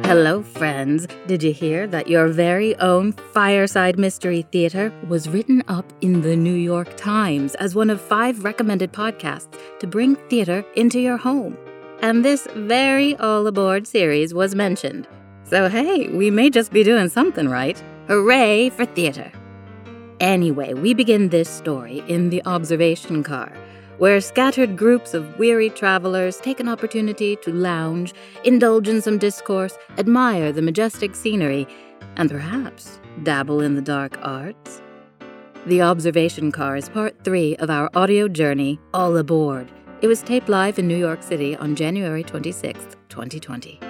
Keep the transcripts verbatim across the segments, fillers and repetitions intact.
Hello, friends. Did you hear that your very own Fireside Mystery Theater was written up in the New York Times as one of five recommended podcasts to bring theater into your home? And this very All Aboard series was mentioned. So hey, we may just be doing something right. Hooray for theater. Anyway, we begin this story in the observation car, where scattered groups of weary travelers take an opportunity to lounge, indulge in some discourse, admire the majestic scenery, and perhaps dabble in the dark arts. The observation car is part three of our audio journey, All Aboard. It was taped live in New York City on January twenty-sixth, twenty twenty.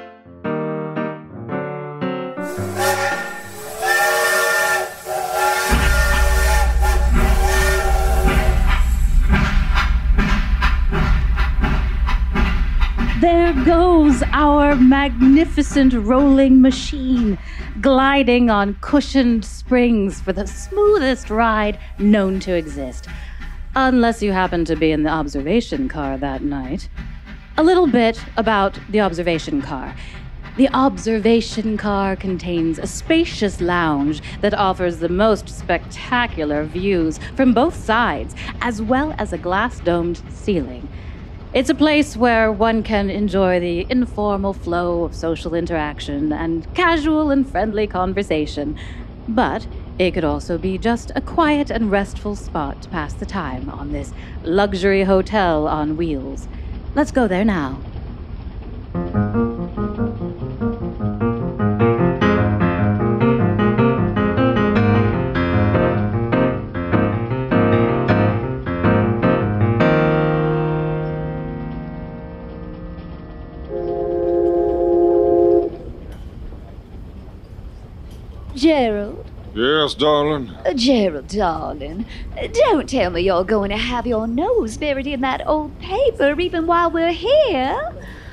There goes our magnificent rolling machine, gliding on cushioned springs for the smoothest ride known to exist. Unless you happen to be in the observation car that night. A little bit about the observation car. The observation car contains a spacious lounge that offers the most spectacular views from both sides, as well as a glass-domed ceiling. It's a place where one can enjoy the informal flow of social interaction and casual and friendly conversation. But it could also be just a quiet and restful spot to pass the time on this luxury hotel on wheels. Let's go there now. Gerald? Yes, darling? Uh, Gerald, darling, uh, don't tell me you're going to have your nose buried in that old paper even while we're here.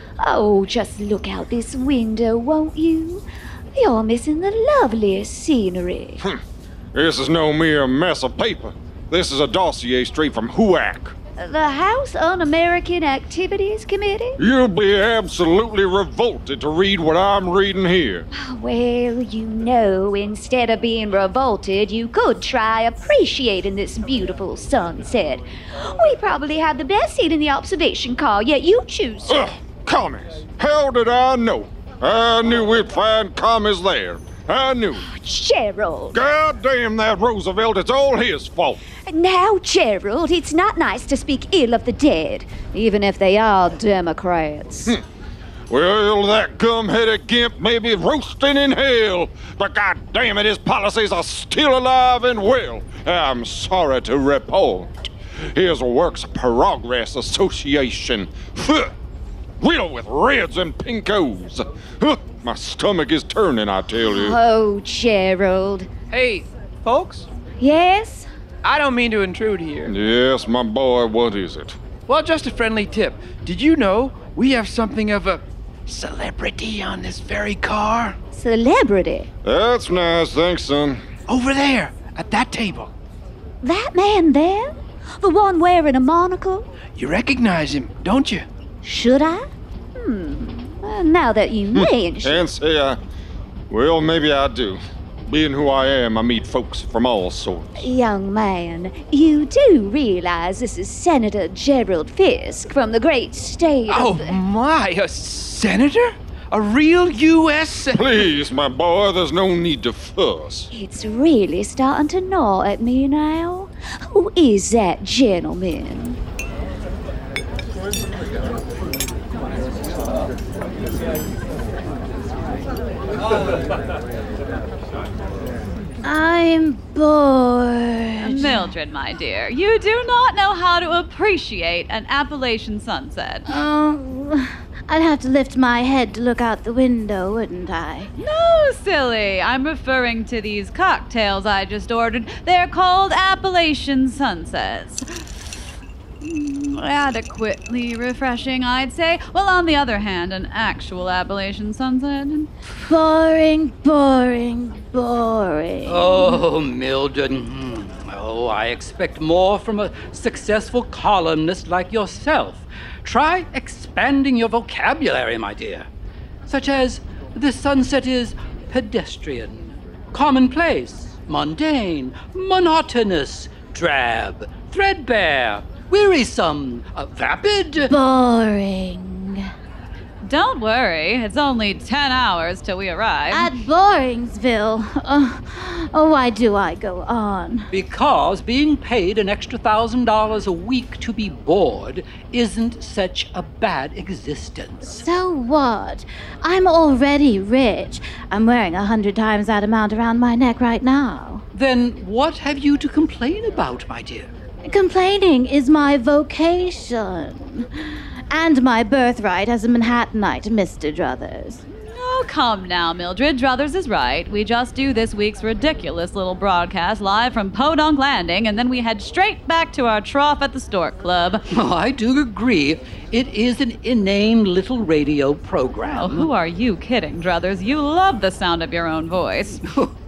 Oh, just look out this window, won't you? You're missing the loveliest scenery. Hm. This is no mere mess of paper. This is a dossier straight from H U A C. The House Un-American Activities Committee? You'll be absolutely revolted to read what I'm reading here. Well, you know, instead of being revolted, you could try appreciating this beautiful sunset. We probably have the best seat in the observation car, yet you choose to... Ugh, commies. How did I know? I knew we'd find commies there. I knew. Gerald. God damn that Roosevelt, it's all his fault. Now, Gerald, it's not nice to speak ill of the dead, even if they are Democrats. Hm. Well, that gum-headed gimp may be roasting in hell, but God damn it, his policies are still alive and well. I'm sorry to report. His Works Progress Association. Huh. Riddled with reds and pinkos. Huh. My stomach is turning, I tell you. Oh, Gerald. Hey, folks? Yes? I don't mean to intrude here. Yes, my boy, what is it? Well, just a friendly tip. Did you know we have something of a celebrity on this very car? Celebrity? That's nice, thanks, son. Over there, at that table. That man there? The one wearing a monocle? You recognize him, don't you? Should I? Hmm. Well, now that you mention... And say I... Well, maybe I do. Being who I am, I meet folks from all sorts. Young man, you do realize this is Senator Gerald Fisk from the great state Oh, of... my, a senator? A real U S sen- Please, my boy, there's no need to fuss. It's really starting to gnaw at me now. Who is that gentleman? I'm bored. Mildred, my dear, you do not know how to appreciate an Appalachian sunset. Oh, I'd have to lift my head to look out the window, wouldn't I? No, silly. I'm referring to these cocktails I just ordered. They're called Appalachian sunsets. Mm, adequately refreshing, I'd say. Well, on the other hand, an actual Appalachian sunset. Boring, boring, boring. Oh, Mildred. Mm. Oh, I expect more from a successful columnist like yourself. Try expanding your vocabulary, my dear. Such as The sunset is pedestrian, commonplace, mundane, monotonous, drab, threadbare, wearisome, uh, vapid. Boring. Don't worry, it's only ten hours till we arrive. At Boringsville. Uh, oh, why do I go on? Because being paid an extra thousand dollars a week to be bored isn't such a bad existence. So what? I'm already rich. I'm wearing a hundred times that amount around my neck right now. Then what have you to complain about, my dear? Complaining is my vocation. And my birthright as a Manhattanite, Mister Druthers. Oh, come now, Mildred. Druthers is right. We just do this week's ridiculous little broadcast live from Podunk Landing, and then we head straight back to our trough at the Stork Club. Oh, I do agree. It is an inane little radio program. Oh, who are you kidding, Druthers? You love the sound of your own voice.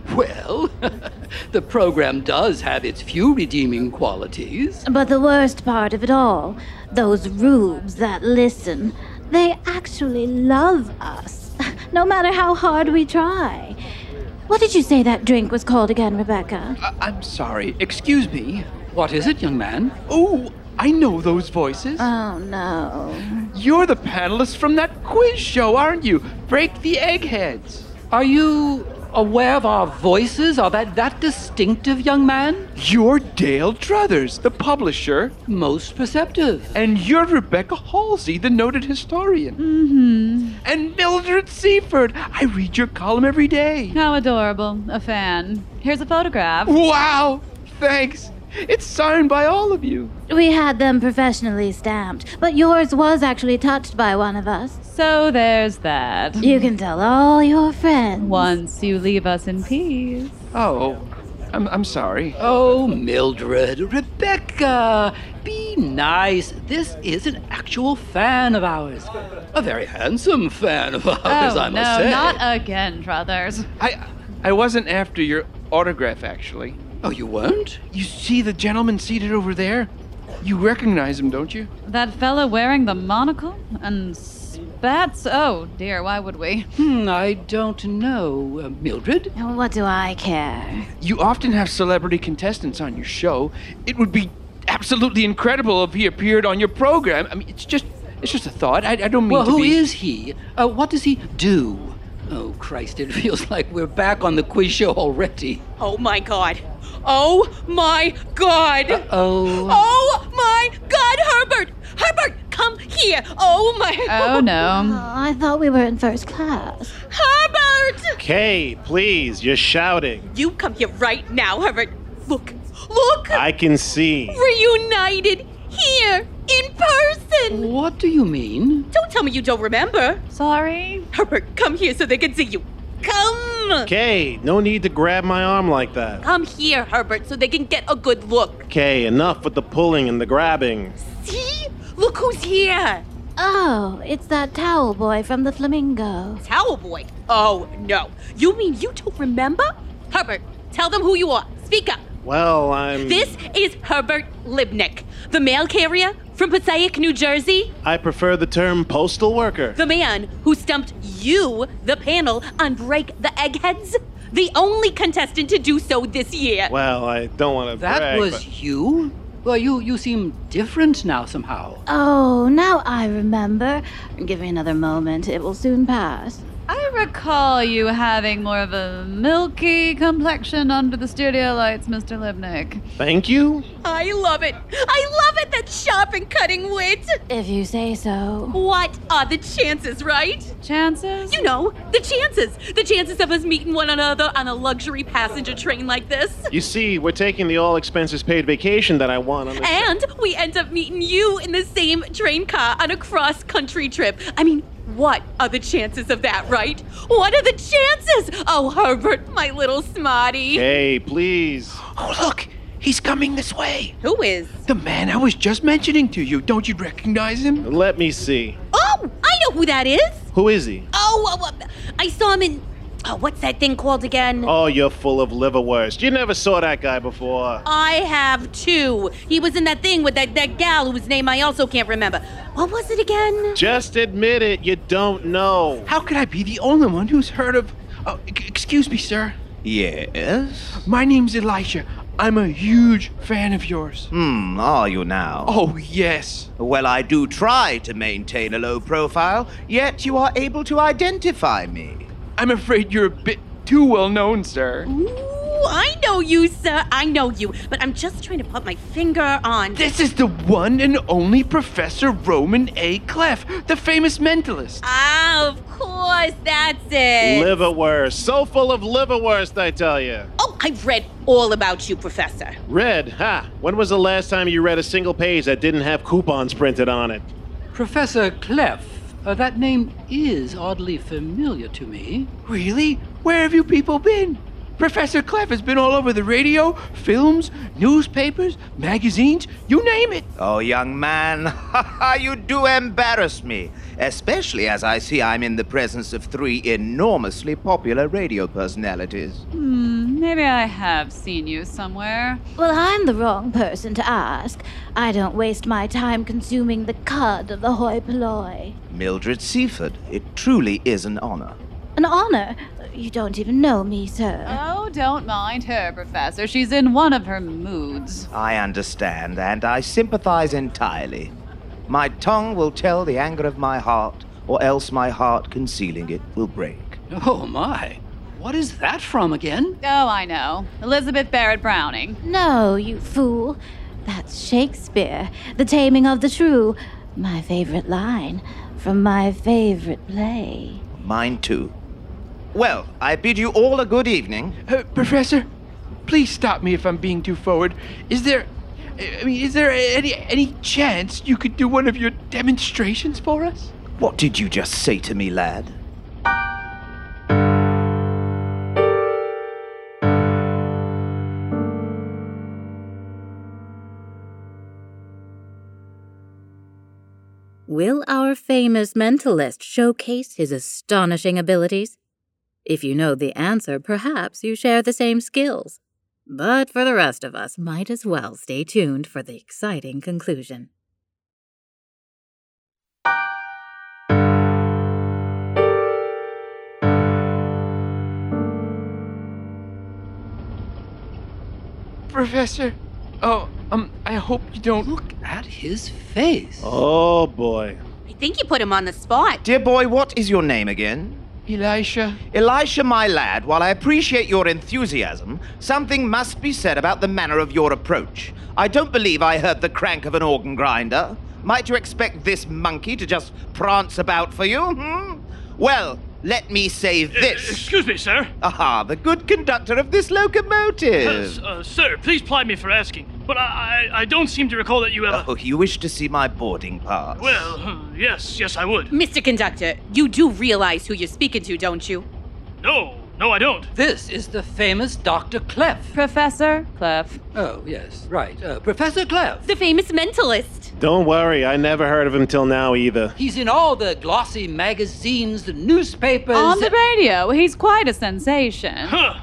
Well, the program does have its few redeeming qualities. But the worst part of it all, those rubes that listen, they actually love us, no matter how hard we try. What did you say that drink was called again, Rebecca? I- I'm sorry. Excuse me. What is it, young man? Oh, I know those voices. Oh, no. You're the panelists from that quiz show, aren't you? Break the Eggheads. Are you aware of our voices? Are that that distinctive, young man? You're Dale Druthers, the publisher. Most perceptive. And you're Rebecca Halsey, the noted historian. Mm-hmm. And Mildred Seaford. I read your column every day. How adorable. A fan. Here's a photograph. Wow! Thanks. It's signed by all of you. We had them professionally stamped, but yours was actually touched by one of us. So there's that. You can tell all your friends. Once you leave us in peace. Oh, I'm, I'm sorry. Oh, Mildred, Rebecca, be nice. This is an actual fan of ours. A very handsome fan of ours, Oh, I must no, say. not again, Druthers. I, I wasn't after your autograph, actually. Oh, you weren't? You see the gentleman seated over there? You recognize him, don't you? That fella wearing the monocle and spats? Oh, dear, why would we? Hmm, I don't know. Uh, Mildred? What do I care? You often have celebrity contestants on your show. It would be absolutely incredible if he appeared on your program. I mean, it's just, it's just a thought. I, I don't mean Well, to who be... is he? Uh, what does he do? Oh, Christ, it feels like we're back on the quiz show already. Oh my god. Oh my god. Oh. Oh my god, Herbert. Herbert, come here. Oh my. Oh, no. Oh, I thought we were in first class. Herbert. Kay, please, you're shouting. You come here right now, Herbert. Look. Look. I can see. Reunited here in person. What do you mean? Don't tell me you don't remember. Sorry? Herbert, come here so they can see you. Come. Kay, no need to grab my arm like that. Come here, Herbert, so they can get a good look. Kay, enough with the pulling and the grabbing. See? Look who's here. Oh, it's that towel boy from the Flamingo. Towel boy. Oh, no. You mean you don't remember? Herbert, tell them who you are. Speak up. Well, I'm... This is Herbert Libnick, the mail carrier from Passaic, New Jersey. I prefer the term postal worker. The man who stumped you, the panel, on Break the Eggheads. The only contestant to do so this year. Well, I don't want to That brag, was but... you? Well, you, you seem different now somehow. Oh, now I remember. Give me another moment. It will soon pass. I recall you having more of a milky complexion under the studio lights, Mister Libnick. Thank you? I love it. I love it, that sharp and cutting wit. If you say so. What are the chances, right? Chances? You know, the chances. The chances of us meeting one another on a luxury passenger train like this. You see, we're taking the all-expenses-paid vacation that I want on this... And we end up meeting you in the same train car on a cross-country trip. I mean, what are the chances of that, right? What are the chances? Oh, Herbert, my little smarty. Kay, please. Oh, look. He's coming this way. Who is? The man I was just mentioning to you. Don't you recognize him? Let me see. Oh, I know who that is. Who is he? Oh, uh, I saw him in... Oh, what's that thing called again? Oh, you're full of liverwurst. You never saw that guy before. I have too. He was in that thing with that, that gal whose name I also can't remember. What was it again? Just admit it, you don't know. How could I be the only one who's heard of... Oh, c- excuse me, sir. Yes? My name's Elisha. I'm a huge fan of yours. Hmm, are you now? Oh, yes. Well, I do try to maintain a low profile, yet you are able to identify me. I'm afraid you're a bit too well known, sir. Ooh, I know you, sir. I know you. But I'm just trying to put my finger on... This is the one and only Professor Roman A. Clef, the famous mentalist. Ah, of course, that's it. Liverwurst. So full of liverwurst, I tell you. Oh, I've read all about you, Professor. Read? Ha! When was the last time you read a single page that didn't have coupons printed on it? Professor Clef, uh, that name is oddly familiar to me. Really? Where have you people been? Professor Clef has been all over the radio, films, newspapers, magazines, you name it. Oh, young man, you do embarrass me, especially as I see I'm in the presence of three enormously popular radio personalities. Hmm, maybe I have seen you somewhere. Well, I'm the wrong person to ask. I don't waste my time consuming the cud of the hoi polloi. Mildred Seaford, it truly is an honor. An honor? You don't even know me, sir. Oh, don't mind her, Professor. She's in one of her moods. I understand, and I sympathize entirely. My tongue will tell the anger of my heart, or else my heart concealing it will break. Oh, my. What is that from again? Oh, I know. Elizabeth Barrett Browning. No, you fool. That's Shakespeare, The Taming of the Shrew. My favorite line from my favorite play. Mine too. Well, I bid you all a good evening. Uh, Professor, please stop me if I'm being too forward. Is there... I mean, is there any any chance you could do one of your demonstrations for us? What did you just say to me, lad? Will our famous mentalist showcase his astonishing abilities? If you know the answer, perhaps you share the same skills. But for the rest of us, might as well stay tuned for the exciting conclusion. Professor, oh, um, I hope you don't... Look at his face. Oh, boy. I think you put him on the spot. Dear boy, what is your name again? Elisha. Elisha, my lad, while I appreciate your enthusiasm, something must be said about the manner of your approach. I don't believe I heard the crank of an organ grinder. Might you expect this monkey to just prance about for you, hmm? Well, let me say this. Uh, excuse me, sir. Aha, the good conductor of this locomotive. Uh, uh, sir, please pardon me for asking, but I, I I don't seem to recall that you ever... Oh, you wish to see my boarding pass? Well, uh, yes, yes, I would. Mister Conductor, you do realize who you're speaking to, don't you? No, no, I don't. This is the famous Doctor Clef. Professor Clef. Oh, yes, right. Uh, Professor Clef. The famous mentalist. Don't worry, I never heard of him till now either. He's in all the glossy magazines, the newspapers. On the radio, he's quite a sensation. Huh.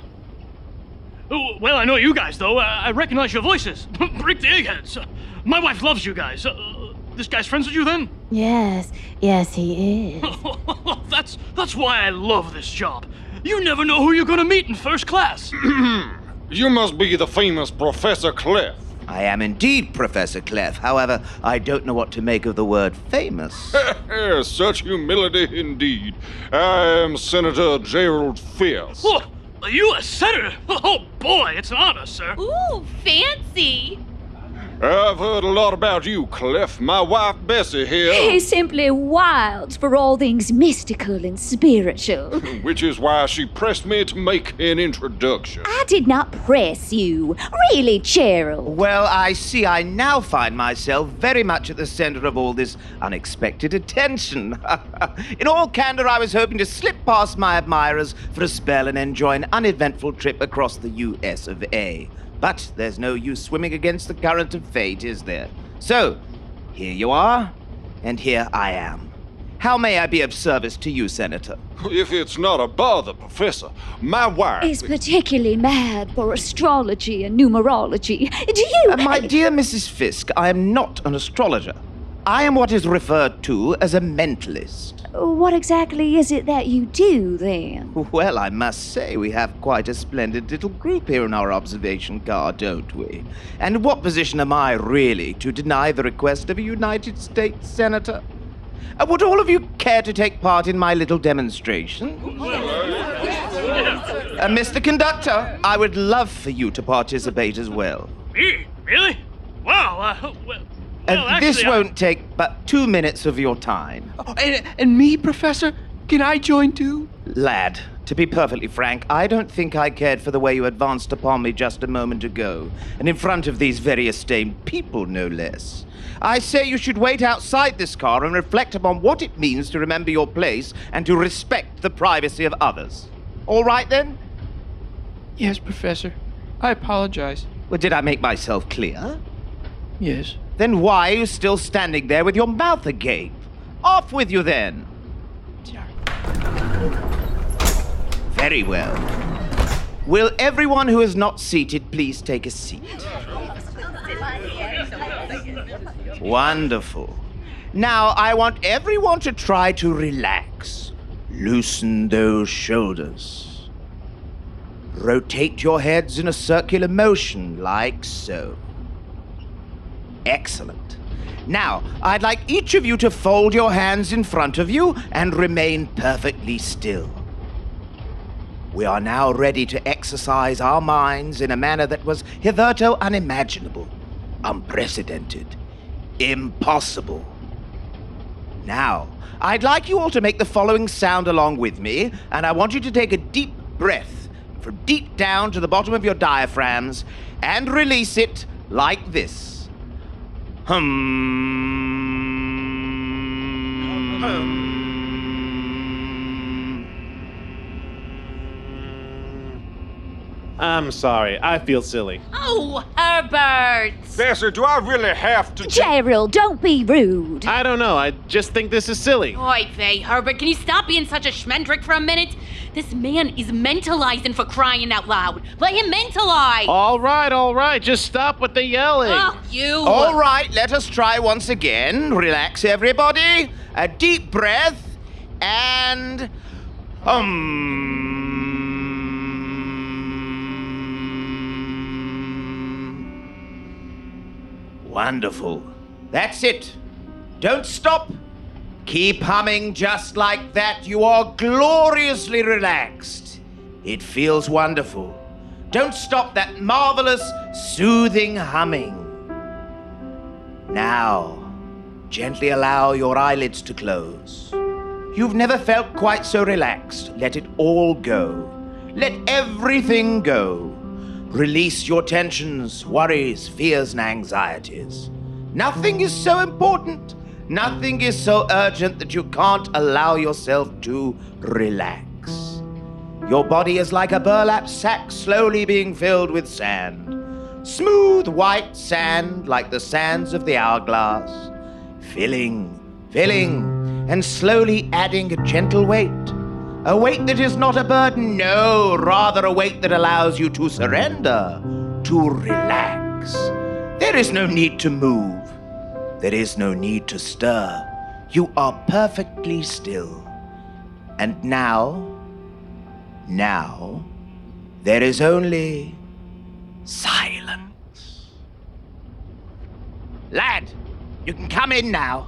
Oh, well, I know you guys, though. Uh, I recognize your voices. Break the eggheads. Uh, my wife loves you guys. Uh, this guy's friends with you, then? Yes, yes, he is. that's, that's why I love this job. You never know who you're gonna meet in first class. You must be the famous Professor Clef. I am indeed Professor Clef. However, I don't know what to make of the word famous. Such humility indeed. I am Senator Gerald Fierce. Oh, are you a senator? Oh boy, it's an honor, sir. Ooh, fancy. I've heard a lot about you, Clef. My wife Bessie here. He's simply wild for all things mystical and spiritual. Which is why she pressed me to make an introduction. I did not press you. Really, Gerald. Well, I see I now find myself very much at the center of all this unexpected attention. In all candor, I was hoping to slip past my admirers for a spell and enjoy an uneventful trip across the U S of A. But there's no use swimming against the current of fate, is there? So, here you are, and here I am. How may I be of service to you, Senator? If it's not a bother, Professor, my wife... Is particularly mad for astrology and numerology. Do you... Uh, my dear Missus Fisk, I am not an astrologer. I am what is referred to as a mentalist. What exactly is it that you do, then? Well, I must say we have quite a splendid little group here in our observation car, don't we? And what position am I really to deny the request of a United States Senator? Uh, would all of you care to take part in my little demonstration? Uh, Mister Conductor, I would love for you to participate as well. Me? Really? Wow. Uh, well, Uh, well, actually, this I- won't take but two minutes of your time. Oh, and, and me, Professor? Can I join too? Lad, to be perfectly frank, I don't think I cared for the way you advanced upon me just a moment ago, and in front of these very esteemed people, no less. I say you should wait outside this car and reflect upon what it means to remember your place and to respect the privacy of others. All right, then? Yes, Professor. I apologize. Well, did I make myself clear? Yes. Then why are you still standing there with your mouth agape? Off with you, then! Very well. Will everyone who is not seated please take a seat? Wonderful. Now, I want everyone to try to relax. Loosen those shoulders. Rotate your heads in a circular motion, like so. Excellent. Now, I'd like each of you to fold your hands in front of you and remain perfectly still. We are now ready to exercise our minds in a manner that was hitherto unimaginable, unprecedented, impossible. Now, I'd like you all to make the following sound along with me, and I want you to take a deep breath from deep down to the bottom of your diaphragms and release it like this. Hum. Hum. I'm sorry. I feel silly. Oh, Herbert! Bessie, do I really have to... Gerald, don't be rude. I don't know. I just think this is silly. Oy vey, Herbert, can you stop being such a schmendrick for a minute? This man is mentalizing for crying out loud. Let him mentalize! All right, all right. Just stop with the yelling. Oh, you! All right, let us try once again. Relax, everybody. A deep breath and... Hum. Wonderful. That's it. Don't stop. Keep humming just like that. You are gloriously relaxed. It feels wonderful. Don't stop that marvelous, soothing humming. Now, gently allow your eyelids to close. You've never felt quite so relaxed. Let it all go. Let everything go. Release your tensions, worries, fears, and anxieties. Nothing is so important. Nothing is so urgent that you can't allow yourself to relax. Your body is like a burlap sack slowly being filled with sand. Smooth white sand like the sands of the hourglass. Filling, filling, and slowly adding a gentle weight. A weight that is not a burden, no, rather a weight that allows you to surrender, to relax. There is no need to move. There is no need to stir. You are perfectly still. And now, now, there is only silence. Lad, you can come in now.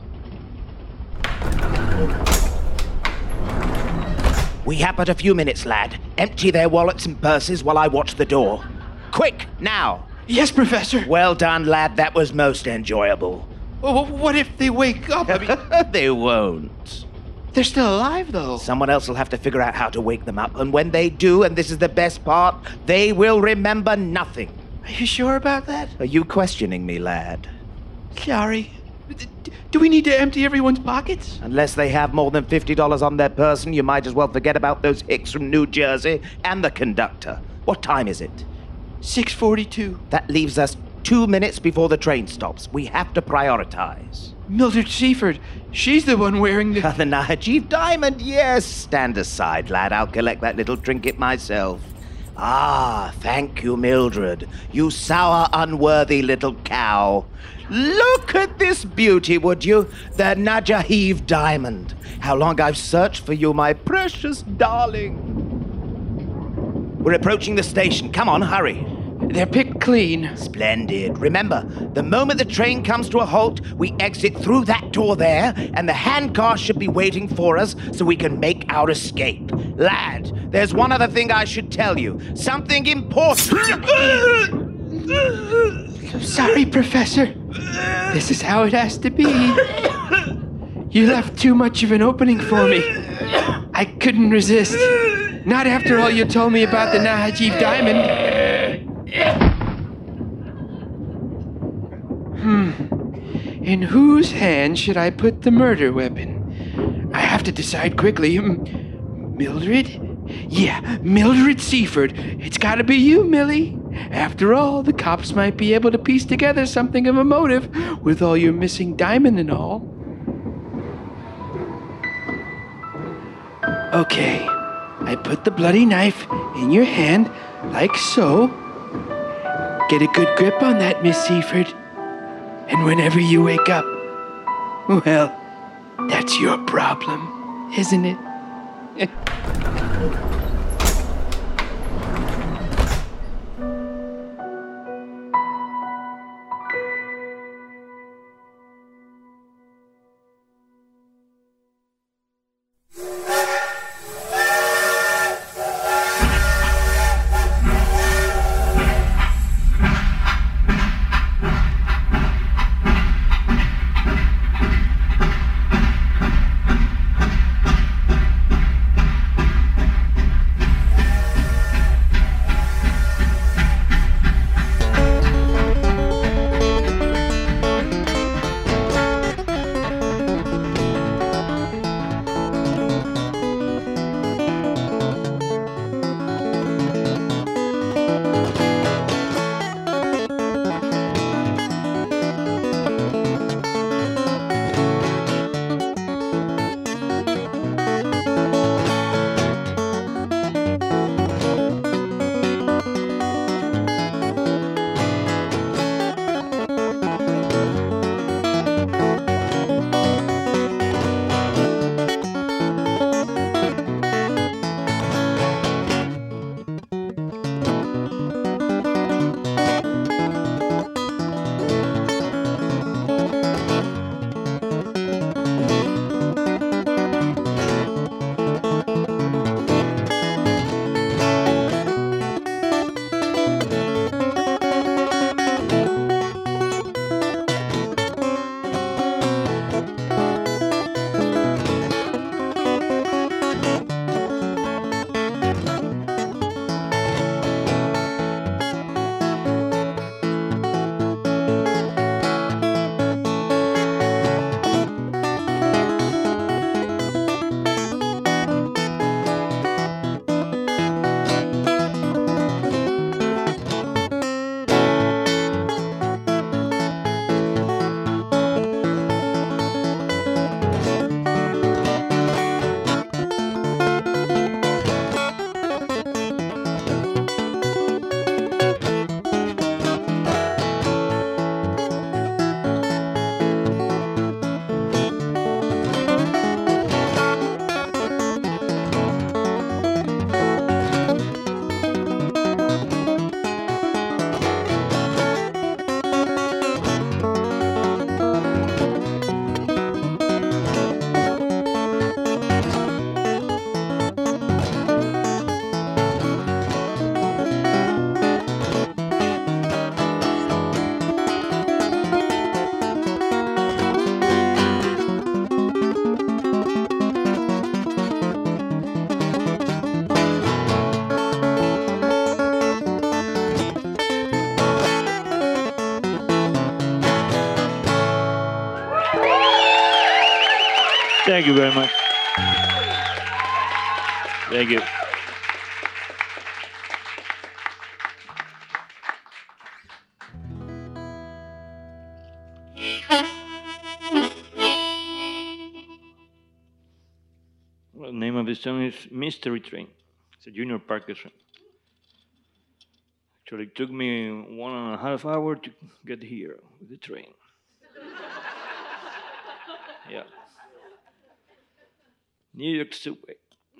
We have but a few minutes, lad. Empty their wallets and purses while I watch the door. Quick, now. Yes, Professor. Well done, lad. That was most enjoyable. Well, what if they wake up? I mean, They won't. they're still alive, though. Someone else will have to figure out how to wake them up. And when they do, and this is the best part, they will remember nothing. Are you sure about that? Are you questioning me, lad? Sorry. D- Do we need to empty everyone's pockets? Unless they have more than fifty dollars on their person, you might as well forget about those hicks from New Jersey and the conductor. What time is it? six forty-two. That leaves us two minutes before the train stops. We have to prioritize. Mildred Seaford. She's the one wearing the... The Najib Diamond, yes. Stand aside, lad. I'll collect that little trinket myself. Ah, thank you, Mildred. You sour, unworthy little cow. Look at this beauty, would you? The Najahiv diamond. How long I've searched for you, my precious darling. We're approaching the station. Come on, hurry. They're picked clean. Splendid. Remember, the moment the train comes to a halt, we exit through that door there, and the handcar should be waiting for us so we can make our escape. Lad, there's one other thing I should tell you. Something important. Sorry, Professor. This is how it has to be. You left too much of an opening for me. I couldn't resist. Not after all you told me about the Najahiv diamond. Hmm. In whose hand should I put the murder weapon? I have to decide quickly. Mildred? Yeah, Mildred Seaford. It's gotta be you, Millie. After all, the cops might be able to piece together something of a motive with all your missing diamond and all. Okay, I put the bloody knife in your hand, like so. Get a good grip on that, Miss Seaford. And whenever you wake up, well, that's your problem, isn't it? Thank you very much. Thank you. Well, the name of the song is Mystery Train. It's a Junior Parker song. Actually, it took me one and a half hour to get here with the train. Yeah. New York Subway.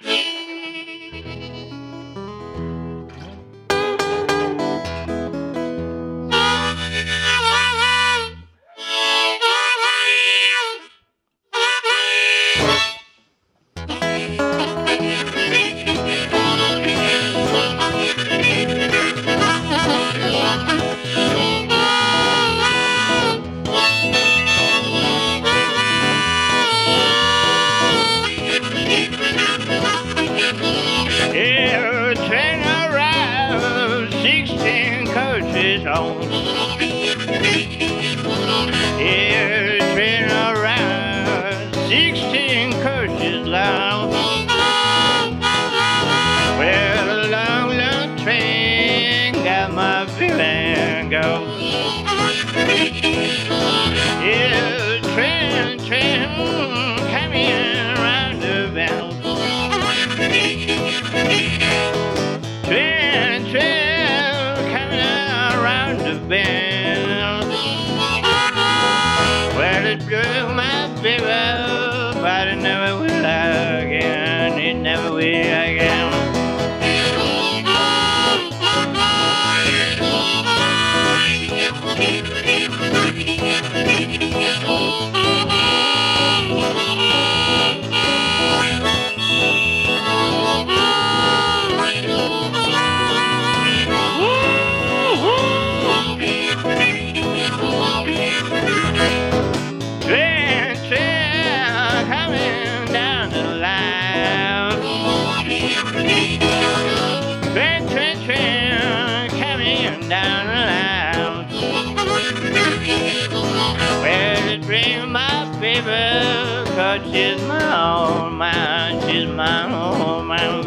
She's my old man, she's my old man.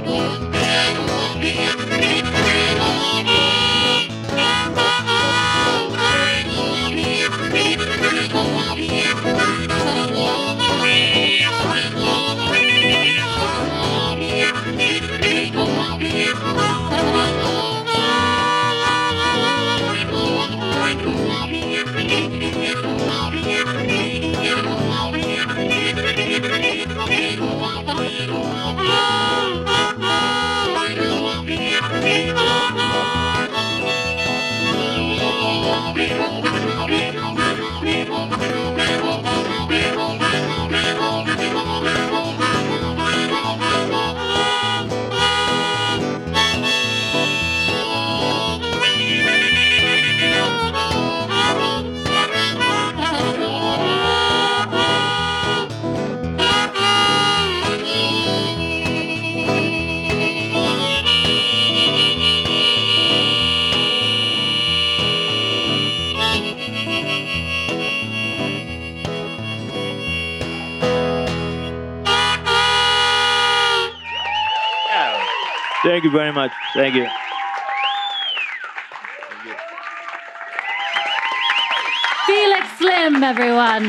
Thank you very much. Thank you. Felix Slim, everyone.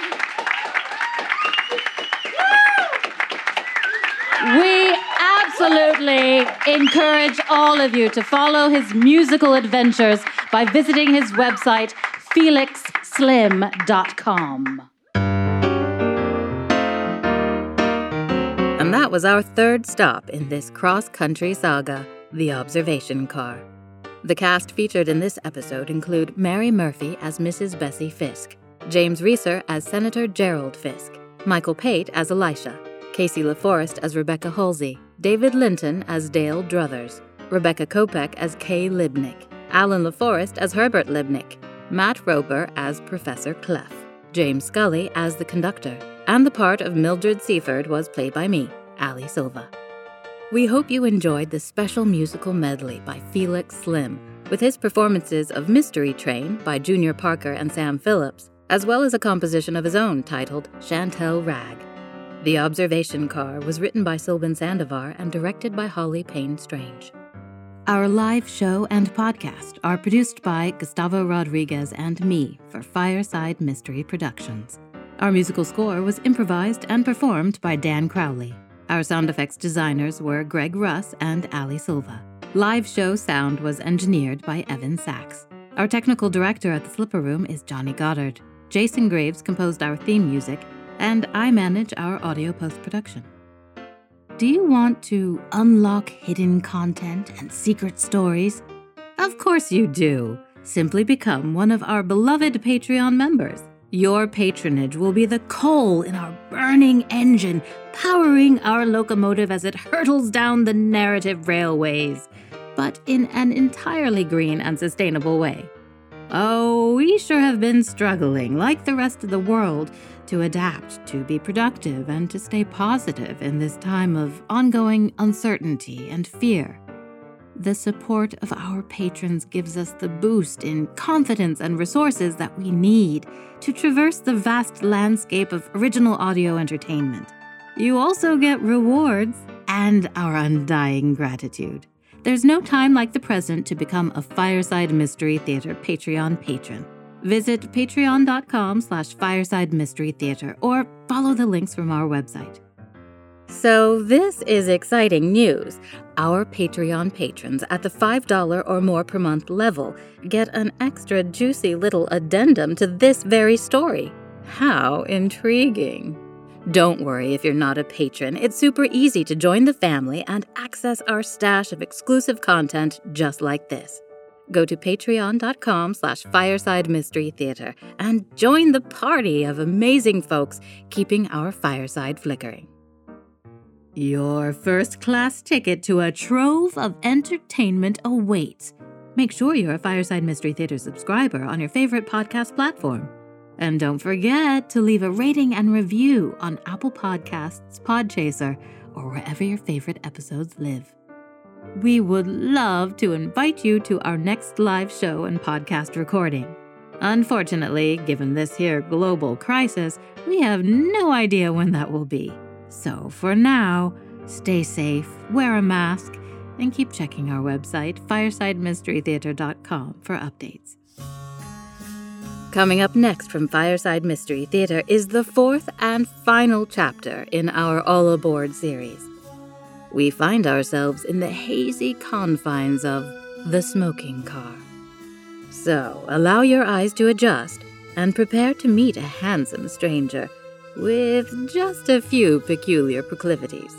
We absolutely encourage all of you to follow his musical adventures by visiting his website, felix slim dot com. And that was our third stop in this cross-country saga, The Observation Car. The cast featured in this episode include Mary Murphy as Missus Bessie Fisk, James Reeser as Senator Gerald Fisk, Michael Pate as Elisha, Casey LaForest as Rebecca Halsey, David Linton as Dale Druthers, Rebecca Kopech as Kay Libnick, Alan LaForest as Herbert Libnick, Matt Roper as Professor Clef, James Scully as the conductor, and the part of Mildred Seaford was played by me, Ali Silva. We hope you enjoyed the special musical medley by Felix Slim, with his performances of Mystery Train by Junior Parker and Sam Phillips, as well as a composition of his own titled Chantel Rag. The Observation Car was written by Sylvan Sandovar and directed by Holly Payne Strange. Our live show and podcast are produced by Gustavo Rodriguez and me for Fireside Mystery Productions. Our musical score was improvised and performed by Dan Crowley. Our sound effects designers were Greg Russ and Ali Silva. Live show sound was engineered by Evan Sachs. Our technical director at the Slipper Room is Johnny Goddard. Jason Graves composed our theme music, and I manage our audio post-production. Do you want to unlock hidden content and secret stories? Of course you do. Simply become one of our beloved Patreon members. Your patronage will be the coal in our burning engine, powering our locomotive as it hurtles down the narrative railways, but in an entirely green and sustainable way. Oh, we sure have been struggling, like the rest of the world, to adapt, to be productive, and to stay positive in this time of ongoing uncertainty and fear. The support of our patrons gives us the boost in confidence and resources that we need to traverse the vast landscape of original audio entertainment. You also get rewards and our undying gratitude. There's no time like the present to become a Fireside Mystery Theater Patreon patron. Visit patreon.com slash Fireside Mystery Theater or follow the links from our website. So this is exciting news. Our Patreon patrons at the five dollars or more per month level get an extra juicy little addendum to this very story. How intriguing. Don't worry if you're not a patron. It's super easy to join the family and access our stash of exclusive content just like this. Go to patreon.com slash Fireside Mystery Theater and join the party of amazing folks keeping our fireside flickering. Your first-class ticket to a trove of entertainment awaits. Make sure you're a Fireside Mystery Theater subscriber on your favorite podcast platform. And don't forget to leave a rating and review on Apple Podcasts, Podchaser, or wherever your favorite episodes live. We would love to invite you to our next live show and podcast recording. Unfortunately, given this here global crisis, we have no idea when that will be. So for now, stay safe, wear a mask, and keep checking our website, fireside mystery theater dot com, for updates. Coming up next from Fireside Mystery Theater is the fourth and final chapter in our All Aboard series. We find ourselves in the hazy confines of the smoking car. So allow your eyes to adjust and prepare to meet a handsome stranger with just a few peculiar proclivities.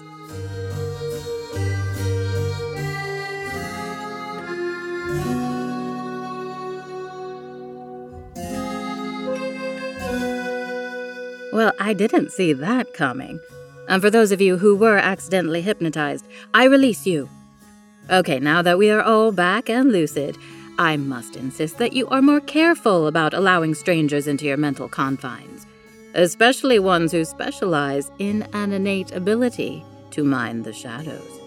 Well, I didn't see that coming. And for those of you who were accidentally hypnotized, I release you. Okay, now that we are all back and lucid, I must insist that you are more careful about allowing strangers into your mental confines, especially ones who specialize in an innate ability to mind the shadows.